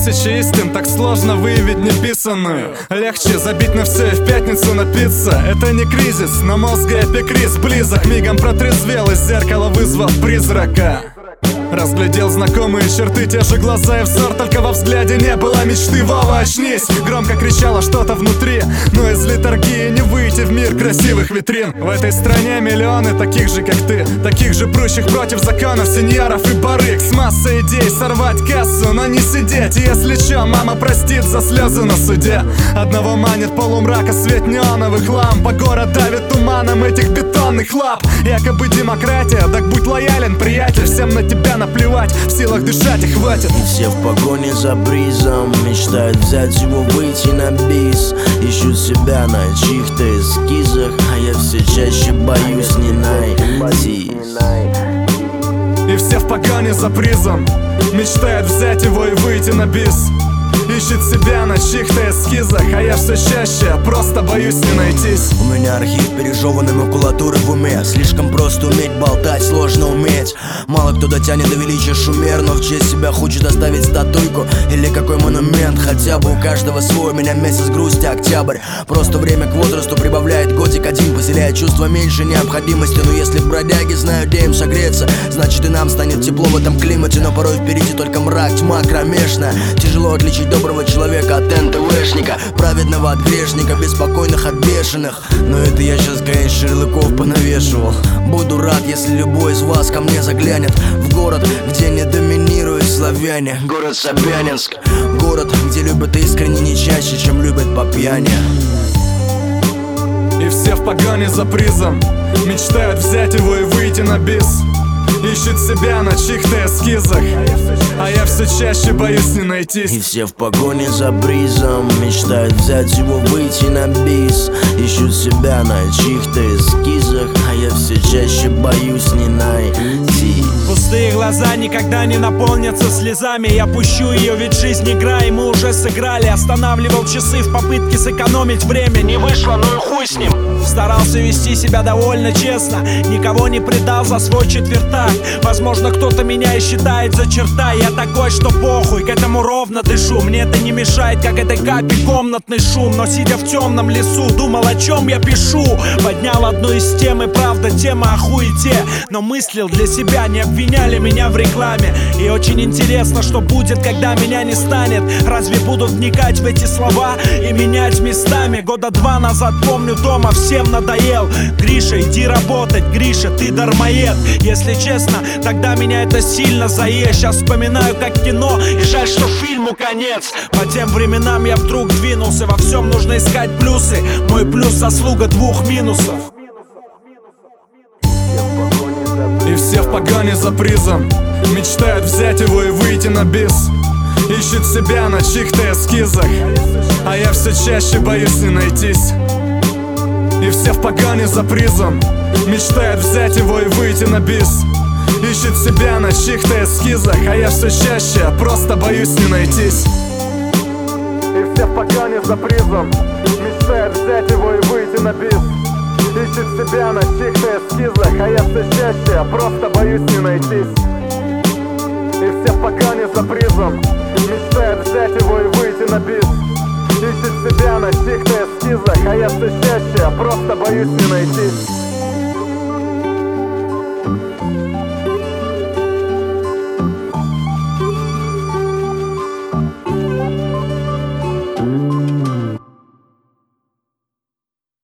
тысячи истин, так сложно выявить неписанную. Легче забить на все и в пятницу напиться. Это не кризис, но мозг и эпикриз близок. Мигом протрезвел, из зеркала вызвав призрака. Разглядел знакомые черты, те же глаза и взор, только во взгляде не было мечты. Вова, очнись! Громко кричало что-то внутри, но из литургии не выйти в мир красивых витрин. В этой стране миллионы таких же, как ты, таких же прущих против законов, сеньоров и барыг. С массой идей сорвать кассу, но не сидеть. Если чё, мама простит за слезы на суде. Одного манит полумрака свет неоновых ламп, а город давит туманом этих бетонных лап. Якобы демократия, так будь лоялен, приятель, всем на тебя наплевать, в силах дышать и хватит. И все в погоне за бризом мечтают взять его, выйти на бис. Ищут себя на чьих-то эскизах, а я все чаще боюсь не найти. И все в погоне за призом мечтают взять его и выйти на бис. Ищет себя на чьих-то эскизах, а я все чаще просто боюсь не найтись. У меня архив пережеванной макулатуры в уме. Слишком просто уметь болтать, сложно уметь. Мало кто дотянет до величия Шумер, но в честь себя хочет оставить статуйку или какой монумент. Хотя бы у каждого свой, у меня месяц грусти, октябрь. Просто время к возрасту прибавляет годик один, поселяет чувство меньше необходимости. Но если бродяги знают, где им согреться, значит и нам станет тепло в этом климате. Но порой впереди только мрак, тьма кромешная. Тяжело отличить доброго человека от НТВшника, праведного от грешника, беспокойных от бешеных. Но это я сейчас, конечно, ярлыков понавешивал. Буду рад, если любой из вас ко мне заглянет в город, где не доминируют славяне. Город Собянинск, город, где любят искренне не чаще, чем любят по пьяни. И все в погоне за призом мечтают взять его и выйти на бис. Ищет себя на чьих-то эскизах, а я все чаще боюсь не найтись. И все в погоне за призом мечтают взять его, выйти на бис. Ищут себя на чьих-то эскизах, а я все чаще боюсь не найти. Пустые глаза никогда не наполнятся слезами. Я пущу ее, ведь жизнь игра, и мы уже сыграли. Останавливал часы в попытке сэкономить время. Не вышло, ну и хуй с ним. Старался вести себя довольно честно, никого не предал за свой четвертак. Возможно, кто-то меня и считает за черта. Я такой, что похуй, к этому ровно дышу. Мне это не мешает, как этой капе комнатный шум. Но сидя в темном лесу, думал, о чем я пишу. Поднял одну из тем, и правда тема о хуете. Но мыслил для себя, не обвиняли меня в рекламе. И очень интересно, что будет, когда меня не станет. Разве будут вникать в эти слова и менять местами? Года 2 назад, помню, дома всем надоел. Гриша, иди работать, Гриша, ты дармоед. Если честно, тогда меня это сильно заест. Сейчас вспоминаю как кино, и жаль, что фильму конец. По тем временам я вдруг двинулся. Во всем нужно искать плюсы. Мой плюс заслуга 2 минусов. И все в погоне за призом мечтают взять его и выйти на бис. Ищут себя на чьих-то эскизах, а я все чаще боюсь не найтись. И все в погоне за призом мечтают взять его и выйти на бис. Ищет себя на чьих-то эскизах, а я все чаще просто боюсь не найтись. И все в погоне за призом мечтают взять его и выйти на бис. Ищет себя на чьих-то эскизах, а я все чаще просто боюсь не найтись. И все в погоне за призом мечтают взять его и выйти на бис. Ищет себя на чьих-то эскизах, а я все чаще просто боюсь не найтись.